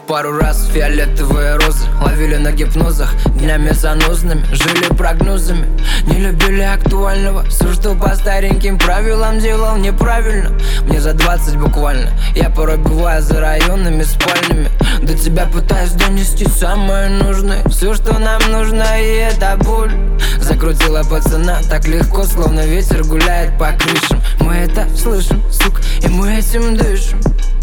пару раз фиолетовые розы ловили на гипнозах, днями занозными, жили прогнозами. Не любили актуального, все, что по стареньким правилам делал неправильно. Мне за 20 буквально, я порой бываю за районами спальными. До тебя пытаюсь донести самое нужное, все, что нам нужно, и это боль. Закрутила пацана так легко, словно ветер гуляет по крышам. Мы это слышим, сука, и мы этим дышим.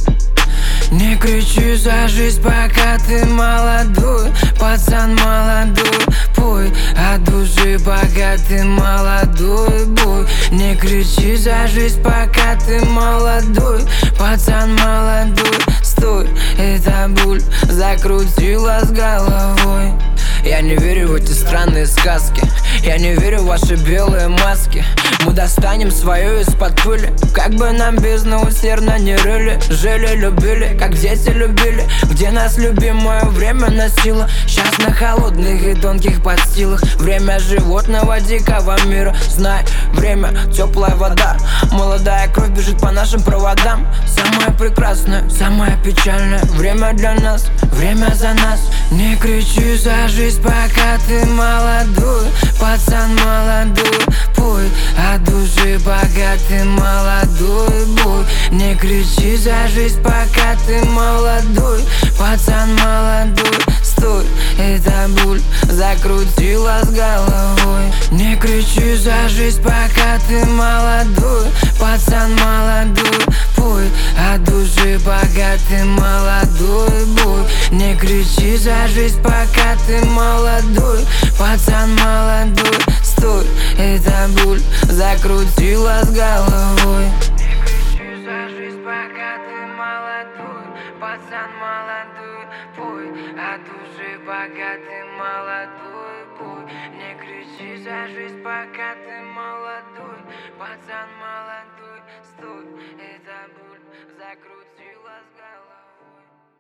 Не кричи за жизнь, пока ты молодой, пацан молодой, пой от души, пока ты молодой, бой. Не кричи за жизнь, пока ты молодой, пацан молодой, стой, эта боль закрутила с головой. Я не верю в эти странные сказки, я не верю в ваши белые маски. Мы достанем свое из-под пыли, как бы нам бездну усердно не рыли. Жили, любили, как дети любили, где нас любимое время носило. Сейчас на холодных и тонких подстилах время животного дикого мира. Знай, время, теплая вода, молодая кровь бежит по нашим проводам. Самое прекрасное, самое печальное время для нас, время за нас. Не кричи за жизнь, пока ты молодой, пацан молодой, пой от души, пока ты молодой, бой. Не кричи за жизнь, пока ты молодой, пацан молодой, стой, эта боль закрутила с головой. Не кричи за жизнь, пока ты молодой, пацан молодой, пой от души, пока ты молодой, бой. Не кричи за жизнь, пока ты молодой, пацан молодой, стой, эта боль закрутила с головой. Не кричи за жизнь, пока ты молодой, пацан молодой, пой от души, пока ты молодой, бой. Не кричи за жизнь, пока ты молодой, пацан молодой, стой, эта боль закрутила с головой.